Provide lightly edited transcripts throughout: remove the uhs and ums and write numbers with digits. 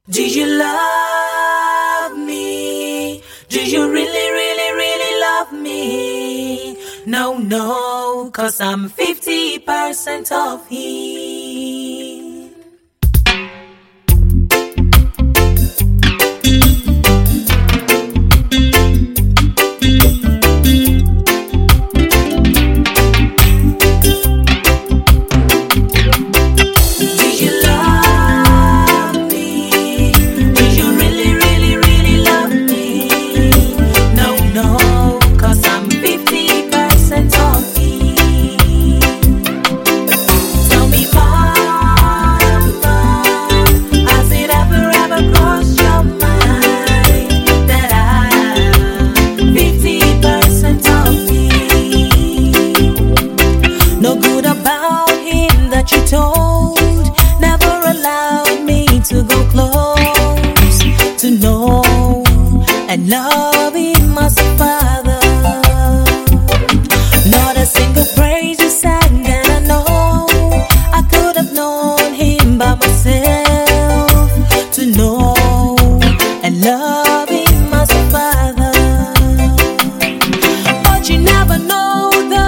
Do you love me? Do you really, really, really love me? No, 'cause I'm 50% of him. You told never allowed me to go close to know and love him as a father. Not a single praise you sang, and I know I could have known him by myself to know and love him as a father. But you never know the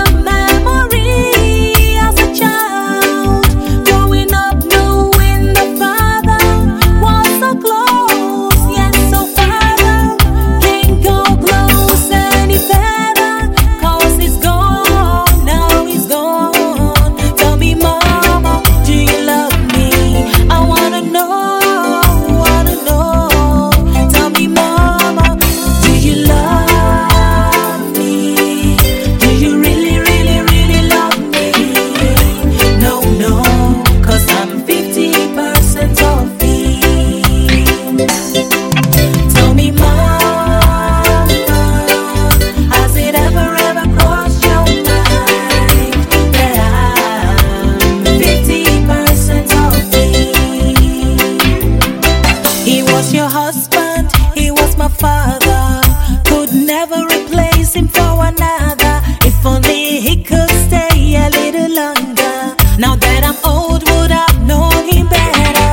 your husband, he was my father. Could never replace him for another. If only he could stay a little longer. Now that I'm old, would have known him better.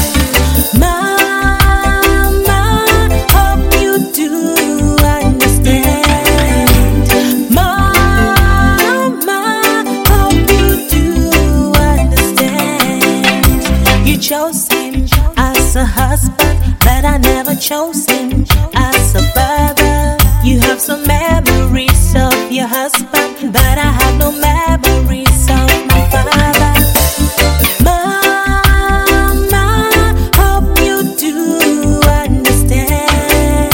Mama, hope you do understand. Mama, hope you do understand. You chose him as a husband, but I never chose him as a father. You have some memories of your husband, but I have no memories of my father. Mama, hope you do understand.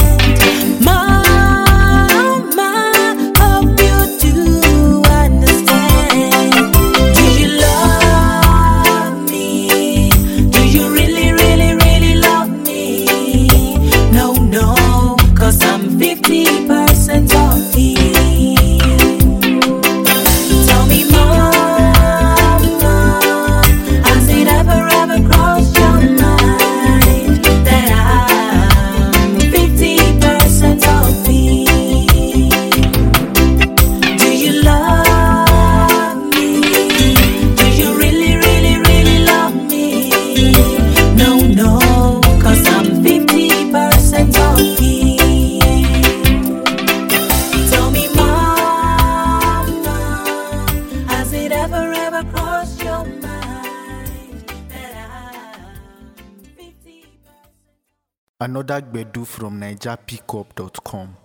Mama, hope you do understand. Do you love me? Do you really, really, really love me? No, 'cause I'm 50% of him. Tell me, Mama, has it ever crossed your mind that I'm 50% of him? Do you love me? Do you really, really, really love me? No, 'cause I'm 50% of him. Tell me, Mama, has it ever crossed your mind that I'm 50%? Another Gbedu from NigerPickup.com.